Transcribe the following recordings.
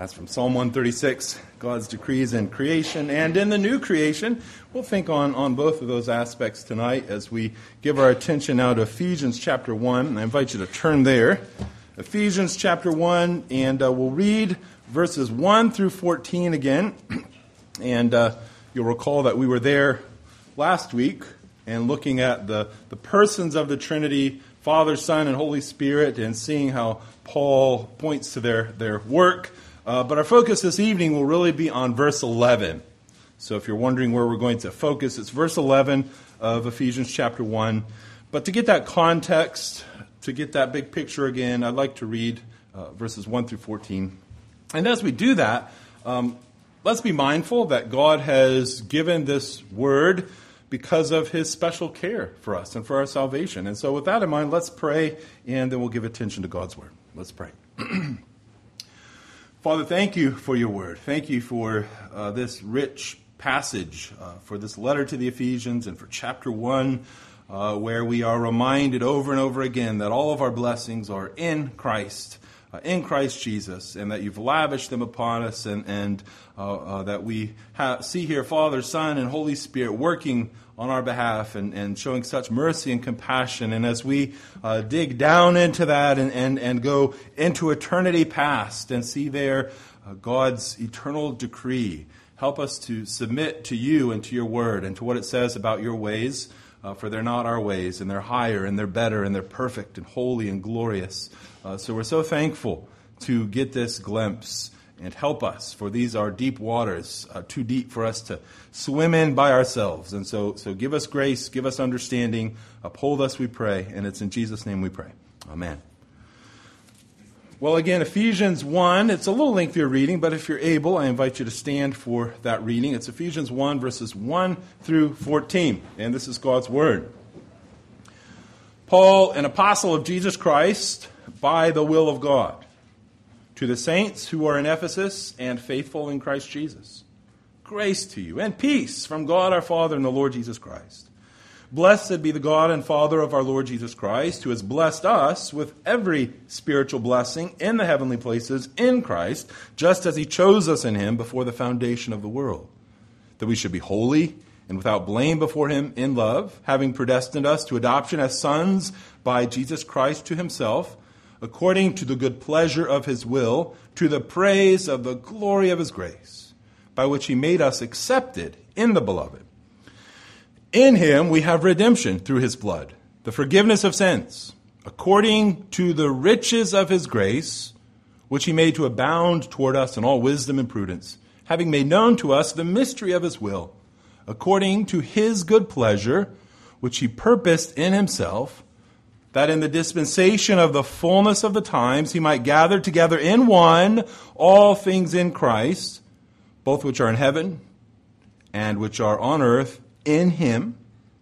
That's from Psalm 136, God's decrees in creation and in the new creation. We'll think on both of those aspects tonight as we give our attention now to Ephesians chapter 1. And I invite you to turn there. Ephesians chapter 1, and we'll read verses 1 through 14 again. And you'll recall that we were there last week and looking at the persons of the Trinity, Father, Son, and Holy Spirit, and seeing how Paul points to their work. But our focus this evening will really be on verse 11. So if you're wondering where we're going to focus, it's verse 11 of Ephesians chapter 1. But to get that context, to get that big picture again, I'd like to read verses 1 through 14. And as we do that, let's be mindful that God has given this word because of his special care for us and for our salvation. And so with that in mind, let's pray, and then we'll give attention to God's word. Let's pray. Father, thank you for your word. Thank you for this rich passage, for this letter to the Ephesians, and for chapter 1, where we are reminded over and over again that all of our blessings are in Christ Jesus, and that you've lavished them upon us, and that we see here Father, Son, and Holy Spirit working on our behalf and showing such mercy and compassion. And as we dig down into that and go into eternity past and see there God's eternal decree, help us to submit to you and to your word and to what it says about your ways, for they're not our ways, and they're higher, and they're better, and they're perfect, and holy, and glorious. So we're so thankful to get this glimpse, and help us, for these are deep waters, too deep for us to swim in by ourselves. And so give us grace, give us understanding, uphold us, we pray, and it's in Jesus' name we pray. Amen. Well, again, Ephesians 1, it's a little lengthier reading, but if you're able, I invite you to stand for that reading. It's Ephesians 1, verses 1 through 14, and this is God's word. Paul, an apostle of Jesus Christ, by the will of God, to the saints who are in Ephesus and faithful in Christ Jesus, grace to you and peace from God our Father and the Lord Jesus Christ. Blessed be the God and Father of our Lord Jesus Christ, who has blessed us with every spiritual blessing in the heavenly places in Christ, just as he chose us in him before the foundation of the world, that we should be holy and without blame before him in love, having predestined us to adoption as sons by Jesus Christ to himself, according to the good pleasure of his will, to the praise of the glory of his grace, by which he made us accepted in the beloved. In him we have redemption through his blood, the forgiveness of sins, according to the riches of his grace, which he made to abound toward us in all wisdom and prudence, having made known to us the mystery of his will, according to his good pleasure, which he purposed in himself, that in the dispensation of the fullness of the times he might gather together in one all things in Christ, both which are in heaven and which are on earth, in him.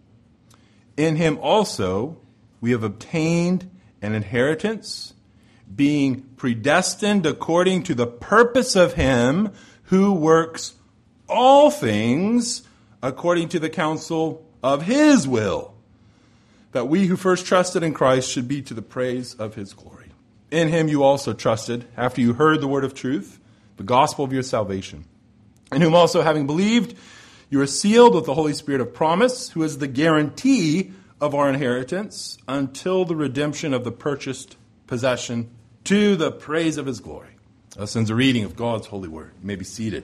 In him also we have obtained an inheritance, being predestined according to the purpose of him who works all things according to the counsel of his will, that we who first trusted in Christ should be to the praise of his glory. In him you also trusted, after you heard the word of truth, the gospel of your salvation, in whom also, having believed, you are sealed with the Holy Spirit of promise, who is the guarantee of our inheritance until the redemption of the purchased possession, to the praise of his glory. Thus ends a reading of God's holy word. You may be seated.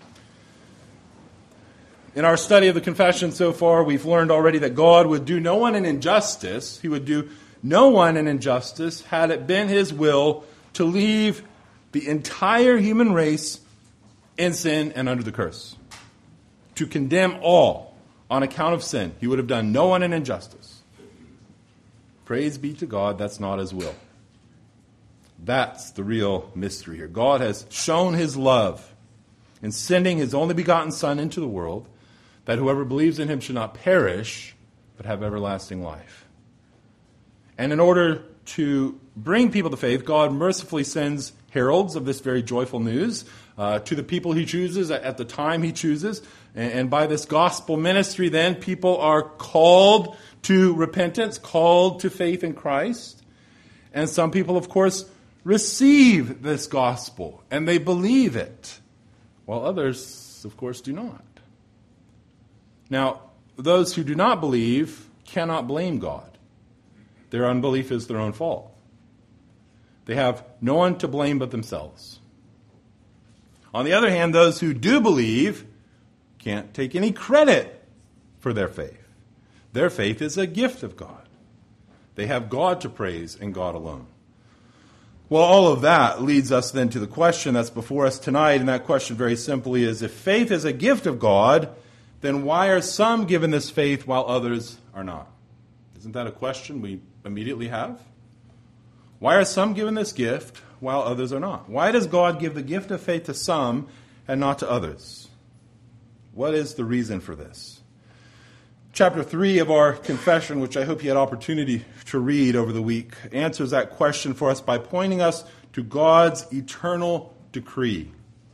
In our study of the confession so far, we've learned already that God would do no one an injustice. He would do no one an injustice had it been his will to leave the entire human race in sin and under the curse. To condemn all on account of sin. He would have done no one an injustice. Praise be to God, that's not his will. That's the real mystery here. God has shown his love in sending his only begotten Son into the world, that whoever believes in him should not perish, but have everlasting life. And in order to bring people to faith, God mercifully sends heralds of this very joyful news to the people he chooses at the time he chooses. And by this gospel ministry, then, people are called to repentance, called to faith in Christ. And some people, of course, receive this gospel and they believe it, while others, of course, do not. Now, those who do not believe cannot blame God. Their unbelief is their own fault. They have no one to blame but themselves. On the other hand, those who do believe can't take any credit for their faith. Their faith is a gift of God. They have God to praise and God alone. Well, all of that leads us then to the question that's before us tonight, and that question very simply is, if faith is a gift of God, then why are some given this faith while others are not? Isn't that a question we immediately have? Why are some given this gift while others are not? Why does God give the gift of faith to some and not to others? What is the reason for this? Chapter 3 of our confession, which I hope you had opportunity to read over the week, answers that question for us by pointing us to God's eternal decree,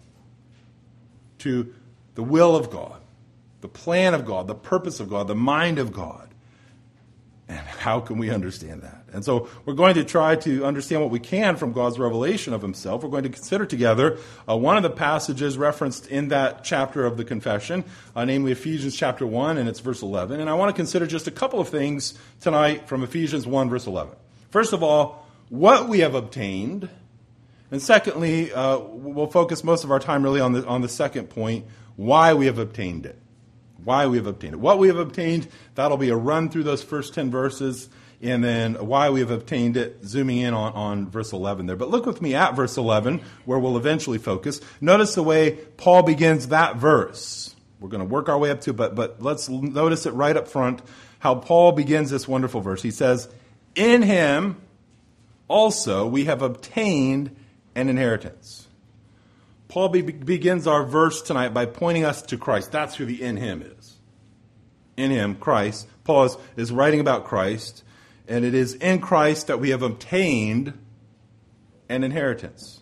to the will of God, the plan of God, the purpose of God, the mind of God. And how can we understand that? And so we're going to try to understand what we can from God's revelation of himself. We're going to consider together one of the passages referenced in that chapter of the confession, namely Ephesians chapter 1, and it's verse 11. And I want to consider just a couple of things tonight from Ephesians 1, verse 11. First of all, what we have obtained. And secondly, we'll focus most of our time really on the second point, why we have obtained it. Why we have obtained it. What we have obtained, that'll be a run through those first 10 verses, and then why we have obtained it, zooming in on verse 11 there. But look with me at verse 11, where we'll eventually focus. Notice the way Paul begins that verse. We're going to work our way up to it, but let's notice it right up front, how Paul begins this wonderful verse. He says, in him also we have obtained an inheritance. Paul begins our verse tonight by pointing us to Christ. That's who the in him is. In him, Christ. Paul is writing about Christ, and it is in Christ that we have obtained an inheritance.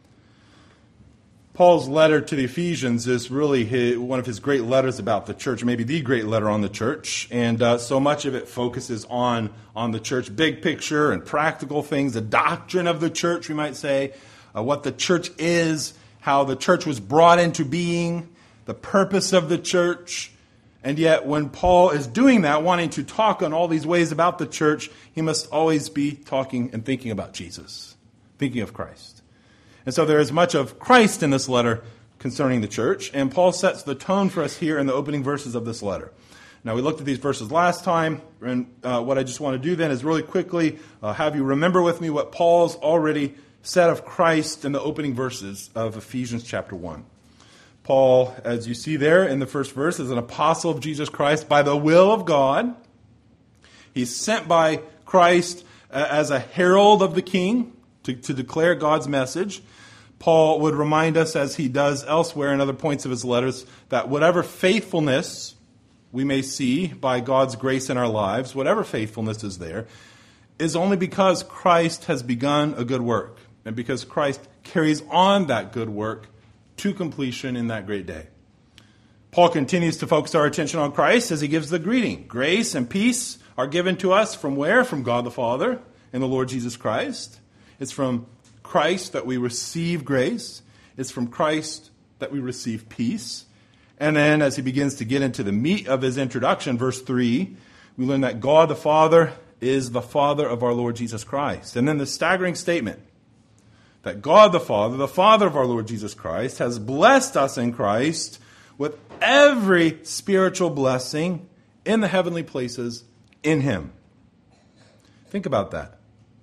Paul's letter to the Ephesians is really one of his great letters about the church, maybe the great letter on the church, and so much of it focuses on the church, big picture and practical things, the doctrine of the church, we might say, what the church is, how the church was brought into being, the purpose of the church. And yet when Paul is doing that, wanting to talk on all these ways about the church, he must always be talking and thinking about Jesus, thinking of Christ. And so there is much of Christ in this letter concerning the church, and Paul sets the tone for us here in the opening verses of this letter. Now, we looked at these verses last time, and what I just want to do then is really quickly have you remember with me what Paul's already said of Christ in the opening verses of Ephesians chapter 1. Paul, as you see there in the first verse, is an apostle of Jesus Christ by the will of God. He's sent by Christ as a herald of the King to declare God's message. Paul would remind us, as he does elsewhere in other points of his letters, that whatever faithfulness we may see by God's grace in our lives, whatever faithfulness is there, is only because Christ has begun a good work, and because Christ carries on that good work to completion in that great day. Paul continues to focus our attention on Christ as he gives the greeting. Grace and peace are given to us from where? From God the Father and the Lord Jesus Christ. It's from Christ that we receive grace. It's from Christ that we receive peace. And then as he begins to get into the meat of his introduction, verse 3, we learn that God the Father is the Father of our Lord Jesus Christ. And then the staggering statement that God the Father of our Lord Jesus Christ, has blessed us in Christ with every spiritual blessing in the heavenly places in him. Think about that.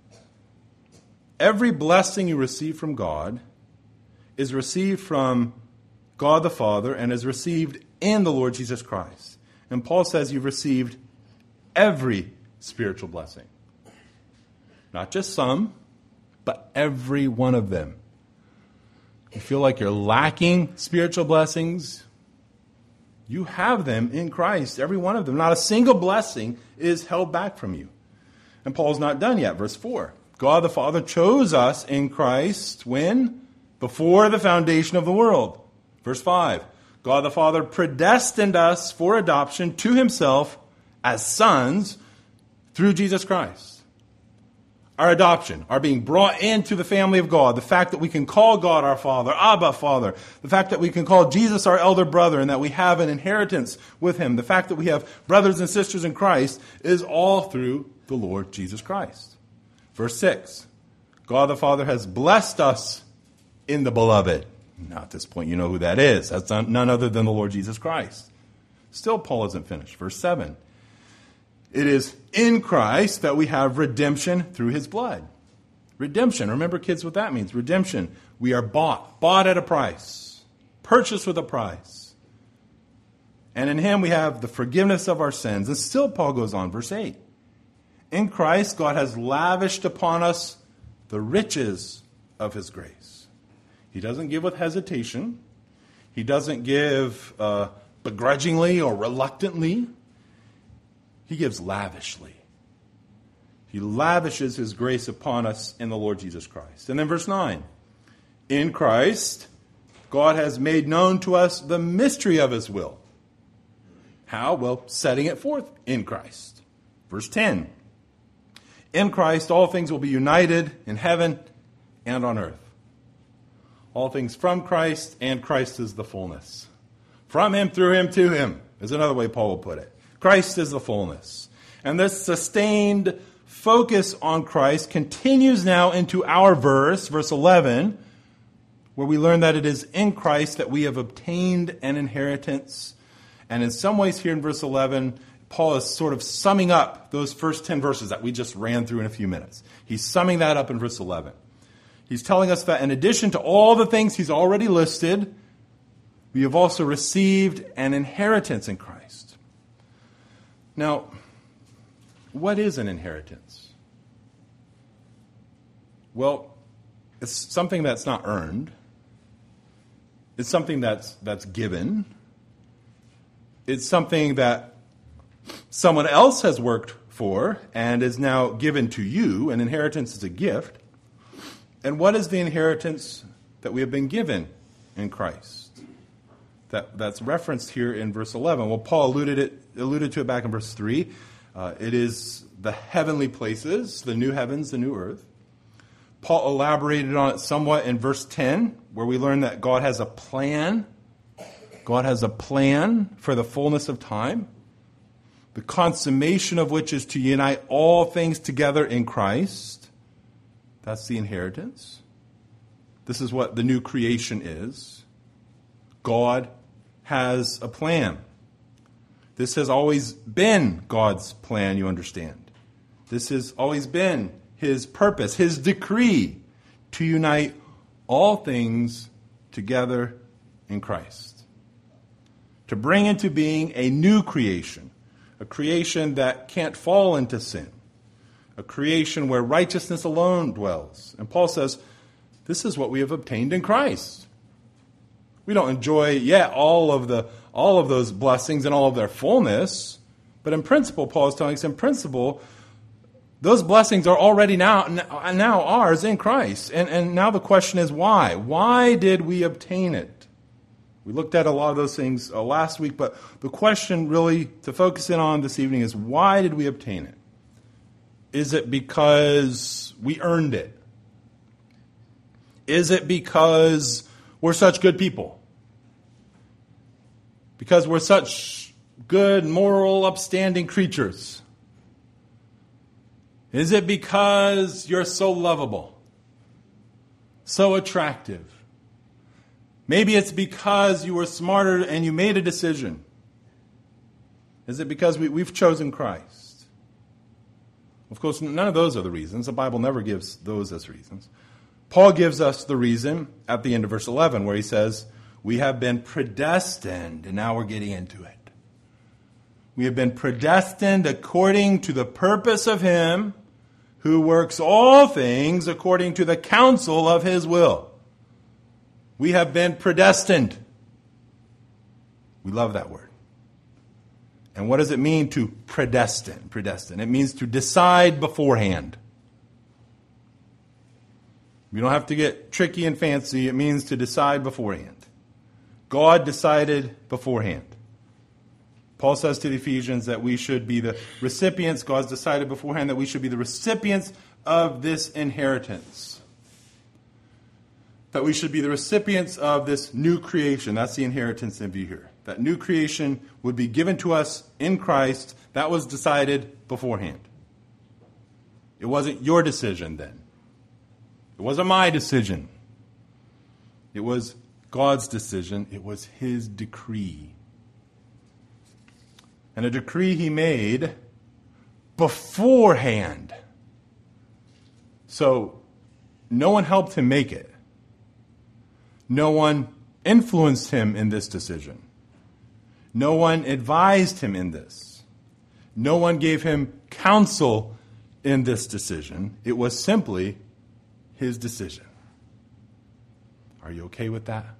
Every blessing you receive from God is received from God the Father and is received in the Lord Jesus Christ. And Paul says you've received every spiritual blessing. Not just some, but every one of them. You feel like you're lacking spiritual blessings? You have them in Christ, every one of them. Not a single blessing is held back from you. And Paul's not done yet. Verse 4. God the Father chose us in Christ when? Before the foundation of the world. Verse 5. God the Father predestined us for adoption to himself as sons through Jesus Christ. our adoption, our being brought into the family of God, the fact that we can call God our Father, Abba, Father, the fact that we can call Jesus our elder brother and that we have an inheritance with him, the fact that we have brothers and sisters in Christ is all through the Lord Jesus Christ. Verse 6, God the Father has blessed us in the beloved. Now at this point you know who that is. That's none other than the Lord Jesus Christ. Still Paul isn't finished. Verse 7, it is in Christ that we have redemption through his blood. Redemption. Remember, kids, what that means. Redemption. We are bought at a price, purchased with a price. And in him we have the forgiveness of our sins. And still Paul goes on, verse 8. In Christ, God has lavished upon us the riches of his grace. He doesn't give with hesitation. He doesn't give begrudgingly or reluctantly. He gives lavishly. He lavishes his grace upon us in the Lord Jesus Christ. And then verse 9. In Christ, God has made known to us the mystery of his will. How? Well, setting it forth in Christ. Verse 10. In Christ, all things will be united in heaven and on earth. All things from Christ, and Christ is the fullness. From him, through him, to him, is another way Paul will put it. Christ is the fullness. And this sustained focus on Christ continues now into our verse 11, where we learn that it is in Christ that we have obtained an inheritance. And in some ways here in verse 11, Paul is sort of summing up those first 10 verses that we just ran through in a few minutes. He's summing that up in verse 11. He's telling us that in addition to all the things he's already listed, we have also received an inheritance in Christ. Now, what is an inheritance? Well, it's something that's not earned. It's something that's given. It's something that someone else has worked for and is now given to you. An inheritance is a gift. And what is the inheritance that we have been given in Christ? That's referenced here in verse 11. Well, Paul alluded to it back in verse 3. It is the heavenly places, the new heavens, the new earth. Paul elaborated on it somewhat in verse 10, where we learn that God has a plan. God has a plan for the fullness of time, the consummation of which is to unite all things together in Christ. That's the inheritance. This is what the new creation is. God has a plan. This has always been God's plan, you understand. This has always been his purpose, his decree to unite all things together in Christ. To bring into being a new creation, a creation that can't fall into sin, a creation where righteousness alone dwells. And Paul says, this is what we have obtained in Christ. We don't enjoy yet all of those blessings and all of their fullness, but in principle, Paul is telling us, in principle, those blessings are already now ours in Christ. And now the question is why? Why did we obtain it? We looked at a lot of those things last week, but the question really to focus in on this evening is why did we obtain it? Is it because we earned it? Is it because we're such good people? Because we're such good, moral, upstanding creatures? Is it because you're so lovable, so attractive? Maybe it's because you were smarter and you made a decision. Is it because we've chosen Christ? Of course, none of those are the reasons. The Bible never gives those as reasons. Paul gives us the reason at the end of verse 11 where he says, we have been predestined, and now we're getting into it. We have been predestined according to the purpose of him who works all things according to the counsel of his will. We have been predestined. We love that word. And what does it mean to predestine? Predestine. It means to decide beforehand. We don't have to get tricky and fancy. It means to decide beforehand. God decided beforehand. Paul says to the Ephesians that we should be the recipients. God's decided beforehand that we should be the recipients of this inheritance. That we should be the recipients of this new creation. That's the inheritance in view here. That new creation would be given to us in Christ. That was decided beforehand. It wasn't your decision then. It wasn't my decision. It was God's decision. It was His decree. And a decree He made beforehand. So, no one helped Him make it. No one influenced Him in this decision. No one advised Him in this. No one gave Him counsel in this decision. It was simply His decision. Are you okay with that?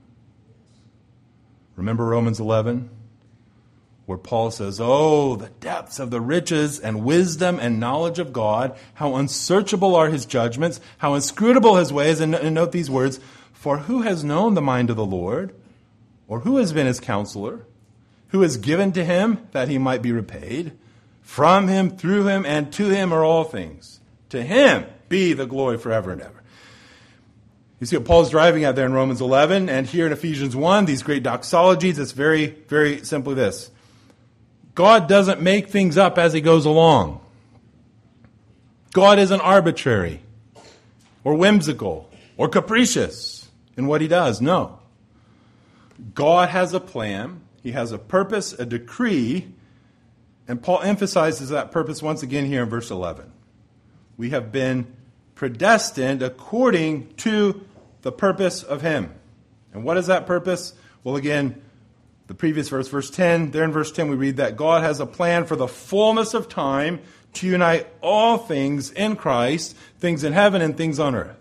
Remember Romans 11? Where Paul says, "Oh, the depths of the riches and wisdom and knowledge of God, how unsearchable are His judgments, how inscrutable His ways." And note these words, "For who has known the mind of the Lord? Or who has been His counselor? Who has given to Him that He might be repaid? From Him, through Him, and to Him are all things. To Him be the glory forever and ever." You see what Paul's driving at there in Romans 11, and here in Ephesians 1, these great doxologies. It's very, very simply this. God doesn't make things up as He goes along. God isn't arbitrary or whimsical or capricious in what He does. No. God has a plan. He has a purpose, a decree, and Paul emphasizes that purpose once again here in verse 11. We have been predestined according to the purpose of Him. And what is that purpose? Well, again, the previous verse, verse 10, there in verse 10 we read that God has a plan for the fullness of time to unite all things in Christ, things in heaven and things on earth.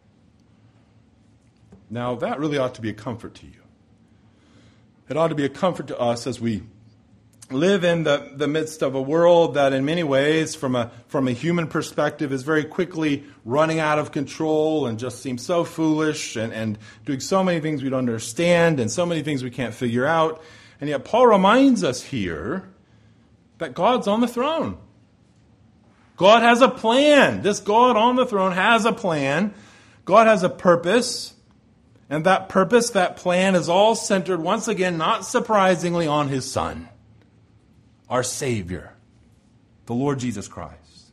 Now, that really ought to be a comfort to you. It ought to be a comfort to us as we live in the midst of a world that in many ways, from a human perspective, is very quickly running out of control and just seems so foolish and doing so many things we don't understand and so many things we can't figure out. And yet Paul reminds us here that God's on the throne. God has a plan. This God on the throne has a plan. God has a purpose. And that purpose, that plan is all centered, once again, not surprisingly, on His Son. Our Savior, the Lord Jesus Christ.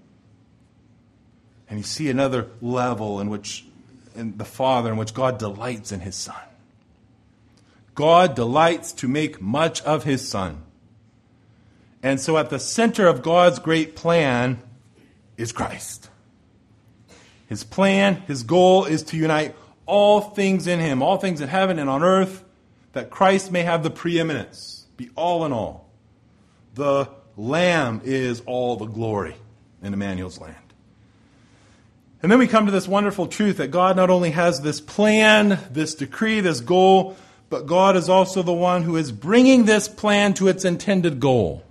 And you see another level in the Father, in which God delights in His Son. God delights to make much of His Son. And so at the center of God's great plan is Christ. His plan, His goal is to unite all things in Him, all things in heaven and on earth, that Christ may have the preeminence, be all in all. The Lamb is all the glory in Emmanuel's land. And then we come to this wonderful truth that God not only has this plan, this decree, this goal, but God is also the one who is bringing this plan to its intended goal.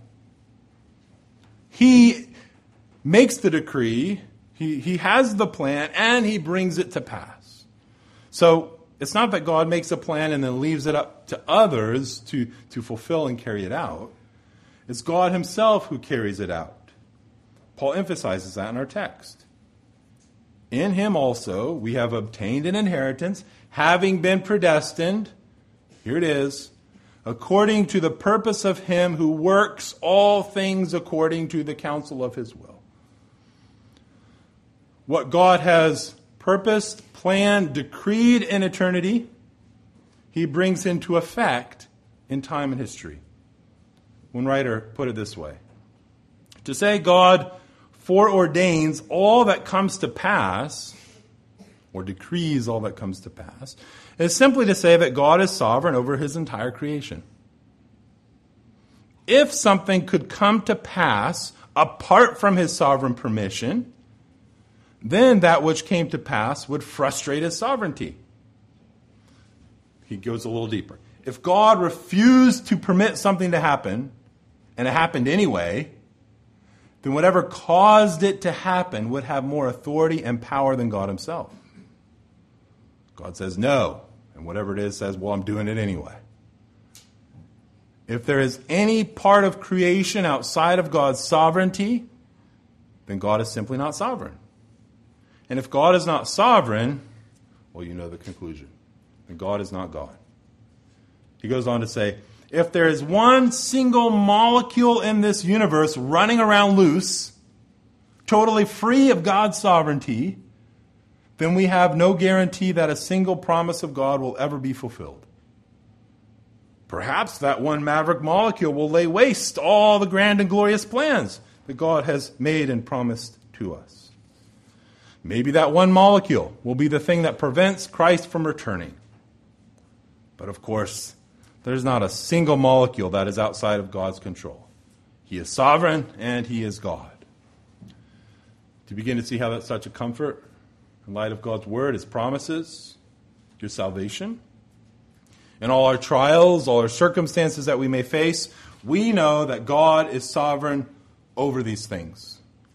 He makes the decree, he has the plan, and He brings it to pass. So it's not that God makes a plan and then leaves it up to others to fulfill and carry it out. It's God Himself who carries it out. Paul emphasizes that in our text. In Him also we have obtained an inheritance, having been predestined, here it is, according to the purpose of Him who works all things according to the counsel of His will. What God has purposed, planned, decreed in eternity, He brings into effect in time and history. One writer put it this way: to say God foreordains all that comes to pass, or decrees all that comes to pass, is simply to say that God is sovereign over His entire creation. If something could come to pass apart from His sovereign permission, then that which came to pass would frustrate His sovereignty. He goes a little deeper. If God refused to permit something to happen, and it happened anyway, then whatever caused it to happen would have more authority and power than God Himself. God says no, and whatever it is says, well, I'm doing it anyway. If there is any part of creation outside of God's sovereignty, then God is simply not sovereign. And if God is not sovereign, well, you know the conclusion. Then God is not God. He goes on to say, if there is one single molecule in this universe running around loose, totally free of God's sovereignty, then we have no guarantee that a single promise of God will ever be fulfilled. Perhaps that one maverick molecule will lay waste all the grand and glorious plans that God has made and promised to us. Maybe that one molecule will be the thing that prevents Christ from returning. But of course, there's not a single molecule that is outside of God's control. He is sovereign and He is God. Do you begin to see how that's such a comfort in light of God's word, His promises, your salvation? In all our trials, all our circumstances that we may face, we know that God is sovereign over these things.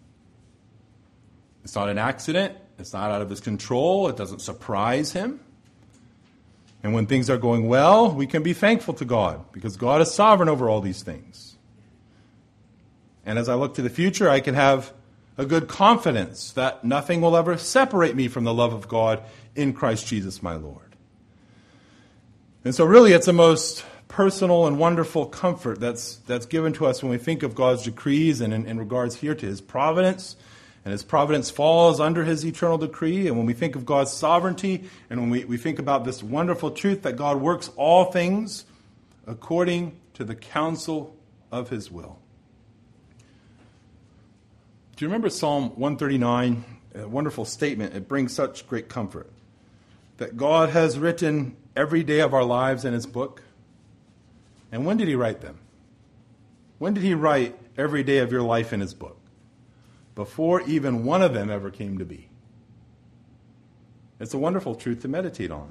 It's not an accident. It's not out of His control. It doesn't surprise Him. And when things are going well, we can be thankful to God because God is sovereign over all these things. And as I look to the future, I can have a good confidence that nothing will ever separate me from the love of God in Christ Jesus my Lord. And so really it's a most personal and wonderful comfort that's given to us when we think of God's decrees and in regards here to His providence. And His providence falls under His eternal decree. And when we think of God's sovereignty and when we think about this wonderful truth that God works all things according to the counsel of His will. Do you remember Psalm 139? A wonderful statement. It brings such great comfort. That God has written every day of our lives in His book. And when did He write them? When did He write every day of your life in His book? Before even one of them ever came to be. It's a wonderful truth to meditate on.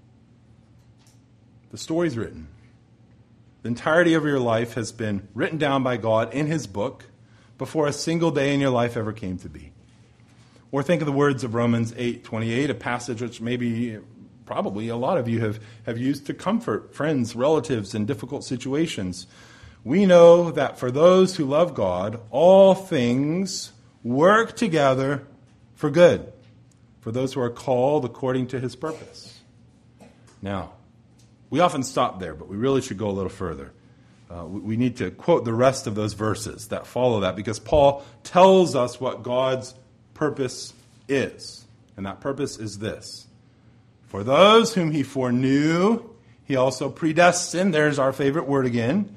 The story's written. The entirety of your life has been written down by God in His book before a single day in your life ever came to be. Or think of the words of Romans 8:28, a passage which probably a lot of you have used to comfort friends, relatives in difficult situations. We know that for those who love God, all things work together for good, for those who are called according to His purpose. Now, we often stop there, but we really should go a little further. We need to quote the rest of those verses that follow that, because Paul tells us what God's purpose is. And that purpose is this. For those whom He foreknew, He also predestined. There's our favorite word again.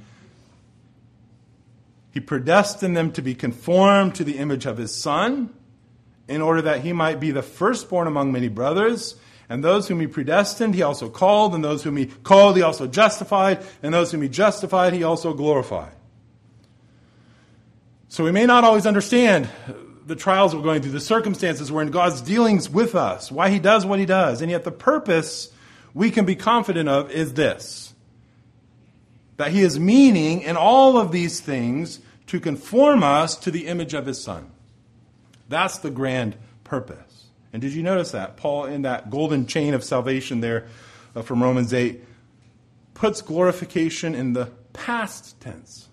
He predestined them to be conformed to the image of His Son, in order that He might be the firstborn among many brothers. And those whom He predestined, He also called. And those whom He called, He also justified. And those whom He justified, He also glorified. So we may not always understand the trials we're going through, the circumstances we're in, God's dealings with us, why He does what He does. And yet the purpose we can be confident of is this. That He is meaning in all of these things to conform us to the image of His Son. That's the grand purpose. And did you notice that? Paul, in that golden chain of salvation there from Romans 8, puts glorification in the past tense.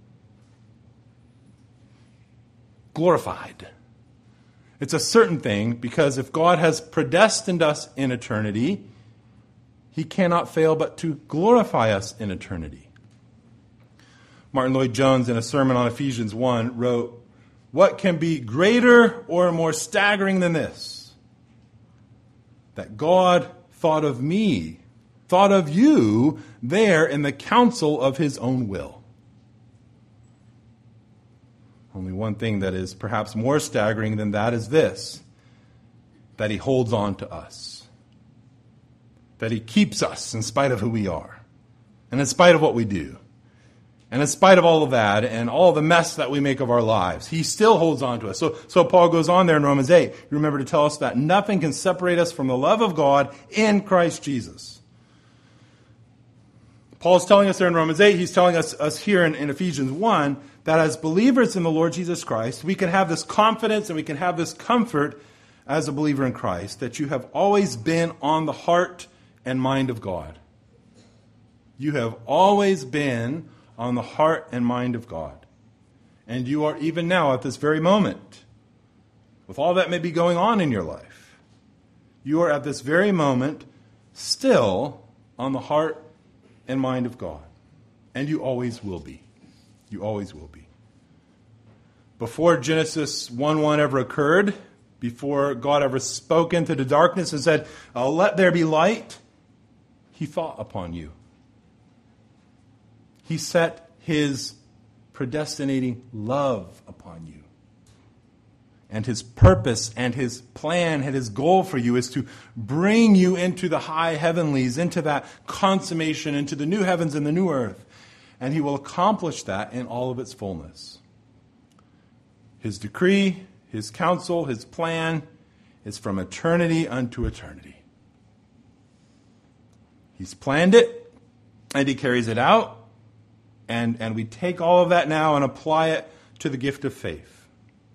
Glorified. It's a certain thing, because if God has predestined us in eternity, He cannot fail but to glorify us in eternity. Martin Lloyd-Jones, in a sermon on Ephesians 1, wrote, "What can be greater or more staggering than this? That God thought of me, thought of you there in the counsel of His own will." Only one thing that is perhaps more staggering than that is this, that He holds on to us. That He keeps us in spite of who we are, and in spite of what we do. And in spite of all of that and all the mess that we make of our lives, He still holds on to us. So Paul goes on there in Romans 8. Remember to tell us that nothing can separate us from the love of God in Christ Jesus. Paul's telling us there in Romans 8, he's telling us here in Ephesians 1, that as believers in the Lord Jesus Christ, we can have this confidence and we can have this comfort as a believer in Christ, that you have always been on the heart and mind of God. You have always been on the heart and mind of God. And you are even now at this very moment with all that may be going on in your life, you are at this very moment still on the heart and mind of God. And you always will be. You always will be. Before Genesis 1:1 ever occurred, before God ever spoke into the darkness and said, let there be light, he thought upon you. He set his predestinating love upon you. And his purpose and his plan and his goal for you is to bring you into the high heavenlies, into that consummation, into the new heavens and the new earth. And he will accomplish that in all of its fullness. His decree, his counsel, his plan is from eternity unto eternity. He's planned it, and he carries it out, and we take all of that now and apply it to the gift of faith.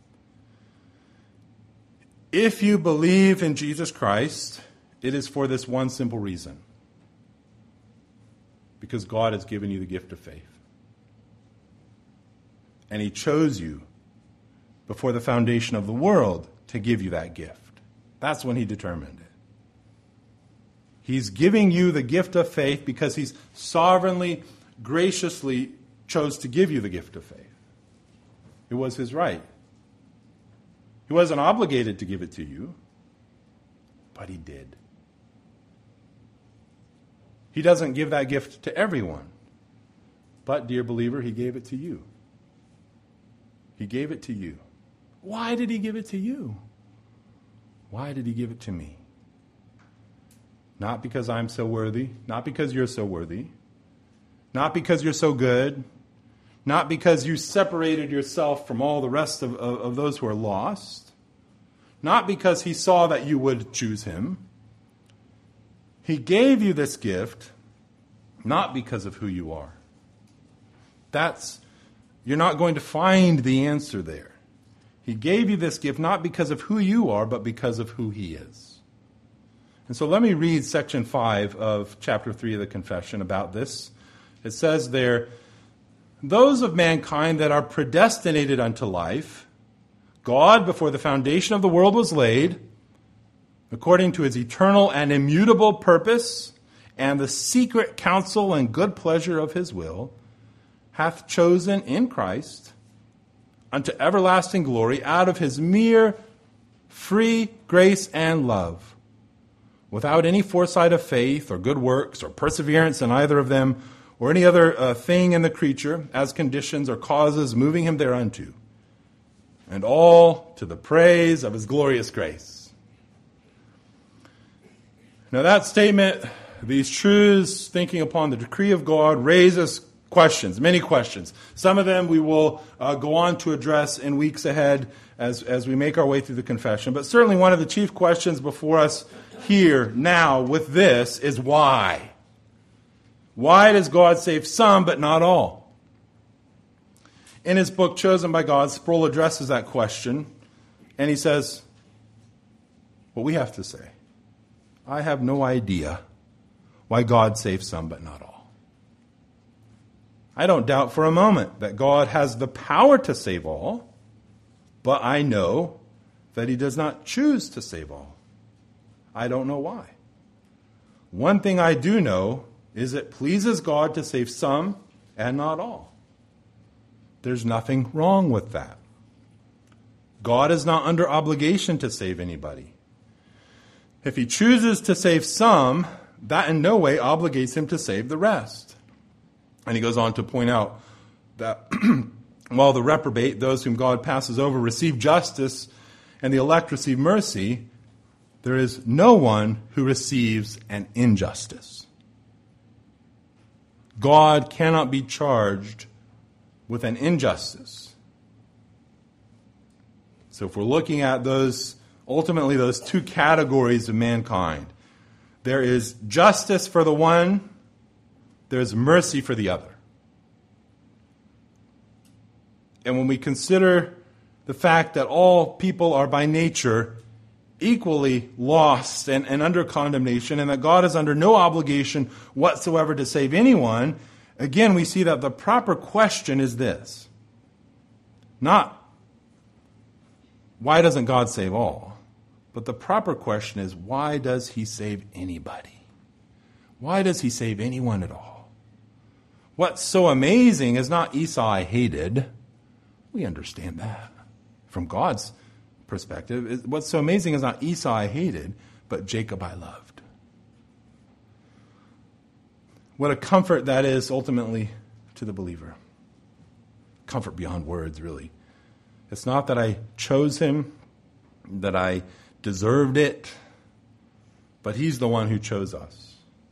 If you believe in Jesus Christ, it is for this one simple reason. Because God has given you the gift of faith. And he chose you before the foundation of the world to give you that gift. That's when he determined it. He's giving you the gift of faith because he's sovereignly, graciously chose to give you the gift of faith. It was his right. He wasn't obligated to give it to you, but he did. He doesn't give that gift to everyone. But, dear believer, he gave it to you. He gave it to you. Why did he give it to you? Why did he give it to me? Not because I'm so worthy. Not because you're so worthy. Not because you're so good. Not because you separated yourself from all the rest of those who are lost. Not because he saw that you would choose him. He gave you this gift not because of who you are. You're not going to find the answer there. He gave you this gift not because of who you are, but because of who he is. And so let me read section 5 of chapter 3 of the Confession about this. It says there, those of mankind that are predestinated unto life, God, before the foundation of the world was laid, according to his eternal and immutable purpose and the secret counsel and good pleasure of his will, hath chosen in Christ unto everlasting glory out of his mere free grace and love, without any foresight of faith or good works or perseverance in either of them or any other thing in the creature as conditions or causes moving him thereunto, and all to the praise of his glorious grace. Now that statement, these truths, thinking upon the decree of God, raises questions, many questions. Some of them we will go on to address in weeks ahead as we make our way through the confession. But certainly one of the chief questions before us here, now, with this, is why? Why does God save some but not all? In his book, Chosen by God, Sproul addresses that question, and he says what we have to say. I have no idea why God saves some but not all. I don't doubt for a moment that God has the power to save all, but I know that he does not choose to save all. I don't know why. One thing I do know is it pleases God to save some and not all. There's nothing wrong with that. God is not under obligation to save anybody. If he chooses to save some, that in no way obligates him to save the rest. And he goes on to point out that while the reprobate, those whom God passes over, receive justice and the elect receive mercy, there is no one who receives an injustice. God cannot be charged with an injustice. So if we're looking at ultimately those two categories of mankind, there is justice for the one, there is mercy for the other. And when we consider the fact that all people are by nature equally lost and under condemnation, and that God is under no obligation whatsoever to save anyone, again we see that the proper question is this. Not, why doesn't God save all? But the proper question is, why does he save anybody? Why does he save anyone at all? What's so amazing is not Esau I hated. We understand that from God's perspective. What's so amazing is not Esau I hated, but Jacob I loved. What a comfort that is ultimately to the believer. Comfort beyond words, really. It's not that I chose him, that I deserved it, but he's the one who chose us.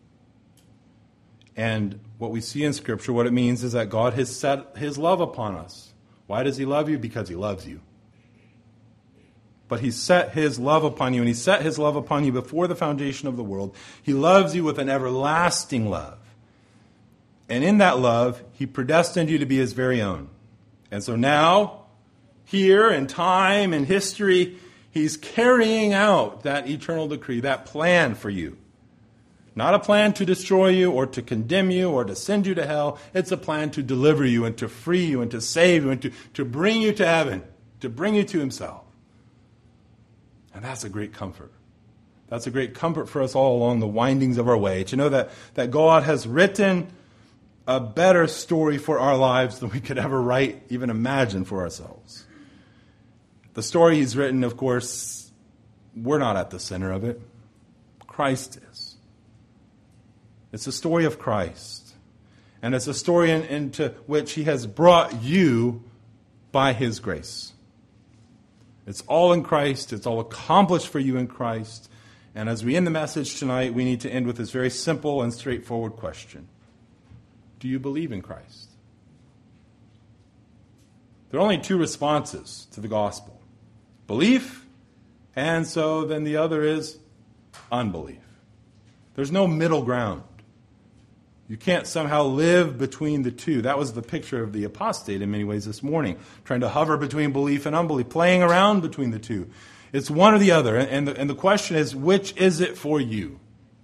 And what we see in Scripture, what it means is that God has set his love upon us. Why does he love you? Because he loves you. But he set his love upon you, and he set his love upon you before the foundation of the world. He loves you with an everlasting love. And in that love, he predestined you to be his very own. And so now, here in time and history, he's carrying out that eternal decree, that plan for you. Not a plan to destroy you or to condemn you or to send you to hell. It's a plan to deliver you and to free you and to save you and to bring you to heaven, to bring you to himself. And that's a great comfort. That's a great comfort for us all along the windings of our way, to know that God has written a better story for our lives than we could ever write, even imagine for ourselves. The story he's written, of course, we're not at the center of it. Christ is. It's a story of Christ. And it's a story into which he has brought you by his grace. It's all in Christ. It's all accomplished for you in Christ. And as we end the message tonight, we need to end with this very simple and straightforward question. Do you believe in Christ? There are only two responses to the gospel. Belief, and so then the other is unbelief. There's no middle ground. You can't somehow live between the two. That was the picture of the apostate in many ways this morning, trying to hover between belief and unbelief, playing around between the two. It's one or the other, and the question is, which is it for you?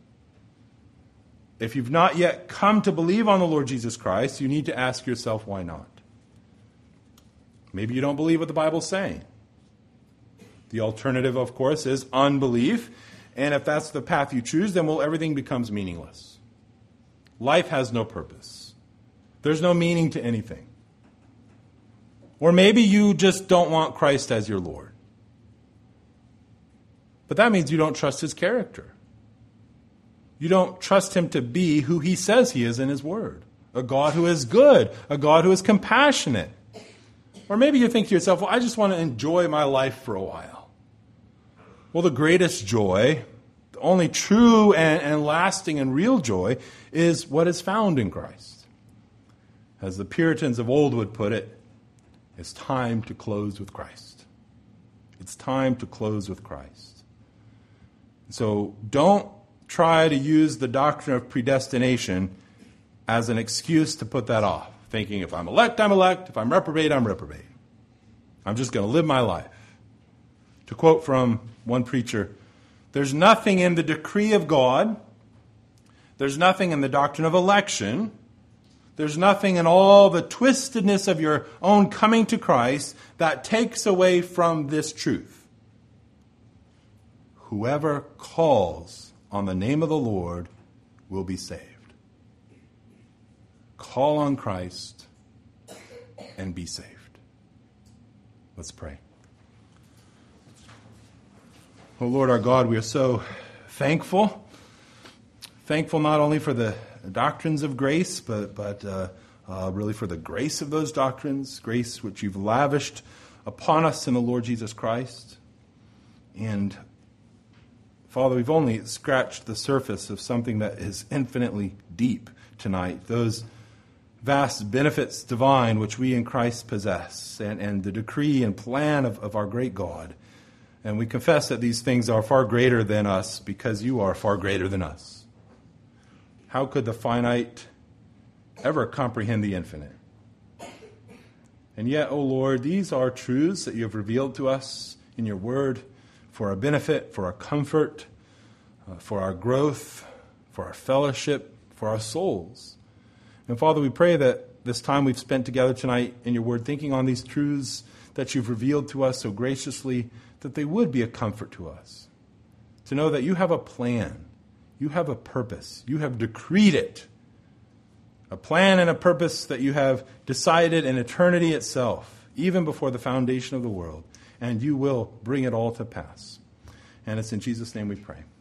If you've not yet come to believe on the Lord Jesus Christ, you need to ask yourself, why not? Maybe you don't believe what the Bible's saying. The alternative, of course, is unbelief. And if that's the path you choose, then everything becomes meaningless. Life has no purpose. There's no meaning to anything. Or maybe you just don't want Christ as your Lord. But that means you don't trust his character. You don't trust him to be who he says he is in his word. A God who is good. A God who is compassionate. Or maybe you think to yourself, well, I just want to enjoy my life for a while. Well, the greatest joy, the only true and lasting and real joy, is what is found in Christ. As the Puritans of old would put it, it's time to close with Christ. It's time to close with Christ. So don't try to use the doctrine of predestination as an excuse to put that off, thinking if I'm elect, I'm elect. If I'm reprobate, I'm reprobate. I'm just going to live my life. To quote from one preacher, there's nothing in the decree of God, there's nothing in the doctrine of election, there's nothing in all the twistedness of your own coming to Christ that takes away from this truth. Whoever calls on the name of the Lord will be saved. Call on Christ and be saved. Let's pray. Oh Lord our God, we are so thankful. Thankful not only for the doctrines of grace, but really for the grace of those doctrines, grace which you've lavished upon us in the Lord Jesus Christ. And Father, we've only scratched the surface of something that is infinitely deep tonight. Those vast benefits divine which we in Christ possess, and the decree and plan of our great God. And we confess that these things are far greater than us because you are far greater than us. How could the finite ever comprehend the infinite? And yet, O Lord, these are truths that you have revealed to us in your word for our benefit, for our comfort, for our growth, for our fellowship, for our souls. And Father, we pray that this time we've spent together tonight in your word, thinking on these truths that you've revealed to us so graciously, that they would be a comfort to us. To know that you have a plan, you have a purpose, you have decreed it. A plan and a purpose that you have decided in eternity itself, even before the foundation of the world. And you will bring it all to pass. And it's in Jesus' name we pray.